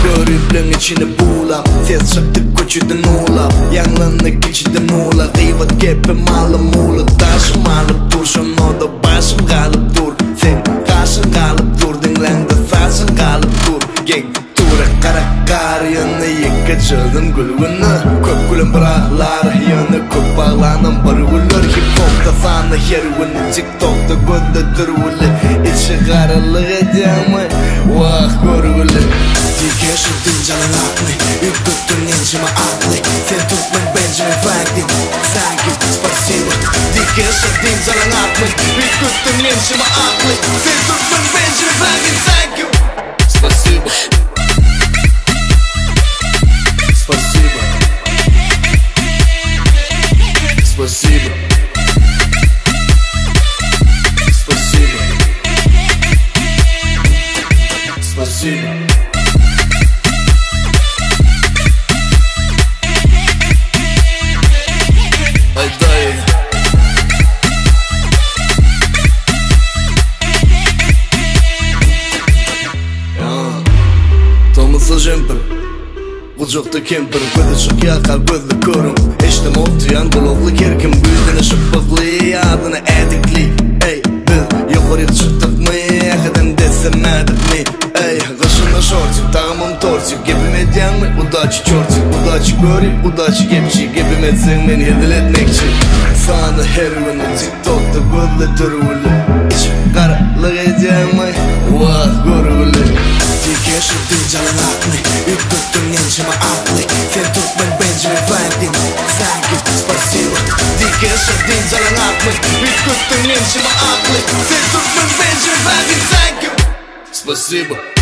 Körüklüğün içini buğlap, tez çıktık koçudun uğlap, yanlandık içiden uğlap, kıyvat kepi malı muğla, taşım alıp dur, şunu da başım kalıp dur. Sen kaşın kalıp dur, dinlendi saçın kalıp dur. Gek tura kara kar yanı yıkacıldın gülgünü, kök gülün bıraklar yanı kök bağlanan barıgülür. Hip hop'ta sana heroin, TikTok'ta gözde durgülü, içi karalık edemı, vah görgülü. Yaşadın canın aklı, yük tuttun incime aklı. Sen tutman Benjamin Franklin, thank you, spasibo. Dik yaşadın canın aklı, yük tuttun incime aklı. Sen tutman Benjamin Franklin, thank you, spasibo. Spasibo. Spasibo. Spasibo. Spasibo. Thomas'la jumper, kucakta kemper, gözü çık yakar gözlü körüm. İşte moftiyan kulaklı kerkim, büyüdüğüne şıppıklı, adına edikli. Ey biz yukarı çıktık mı, yakıdan desemedik mi? Ey kışında şortik, tağımım tortik, gebim edyen mi? Udaçı çortik, udaçı görüp, udaçı gepçi, gebim etsen beni hedil etmekçi. Sana heroin, TikTok'ta gözlü durgulü, içi karalık edyen mi? Vah görgülü. Yaşadın canın aklı, yük tuttun incime aklı. Sen tutman Benjamin Franklin, thank you, spasibo. Dik yaşadın canın aklı, yük tuttun incime aklı. Sen tutman Benjamin Franklin, thank you, spasibo.